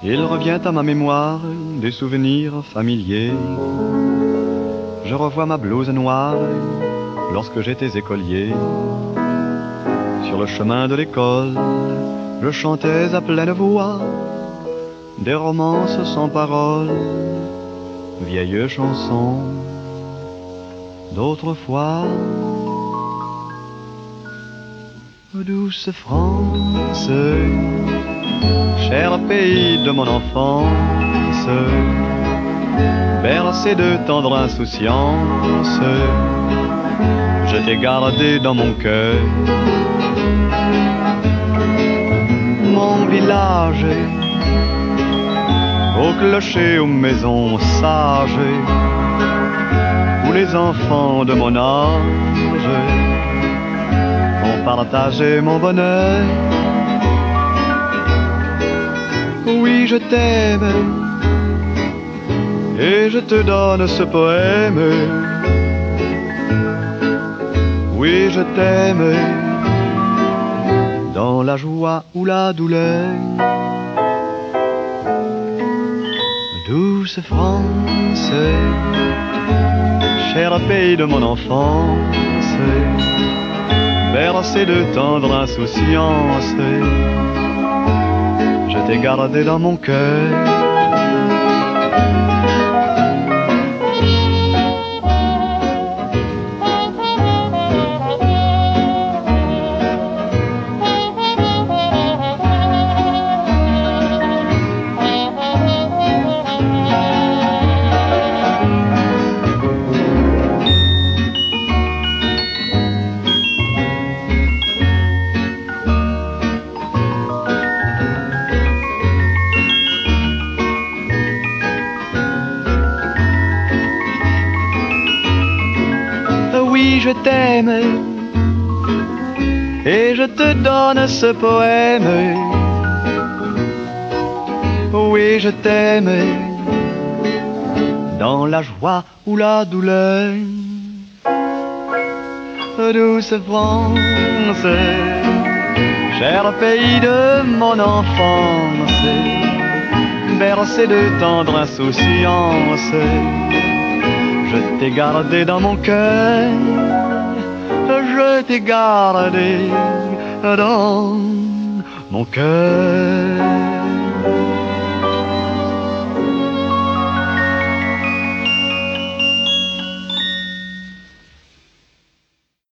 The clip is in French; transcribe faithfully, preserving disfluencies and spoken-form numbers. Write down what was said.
Il revient à ma mémoire des souvenirs familiers. Je revois ma blouse noire lorsque j'étais écolier. Sur le chemin de l'école, je chantais à pleine voix des romances sans paroles, vieilles chansons d'autrefois. Douce France, cher pays de mon enfance, bercé de tendre insouciance, je t'ai gardé dans mon cœur. Mon village, au clocher, aux maisons sages, où les enfants de mon âge ont partagé mon bonheur. Oui, je t'aime, et je te donne ce poème. Oui, je t'aime, dans la joie ou la douleur. Douce France, cher pays de mon enfance, bercé de tendre insouciance, je t'ai gardé dans mon cœur. Oui, je t'aime, et je te donne ce poème. Oui, je t'aime, dans la joie ou la douleur. Douce France, cher pays de mon enfance, bercé de tendre insouciance, je t'ai gardé dans mon cœur, je t'ai gardé dans mon cœur.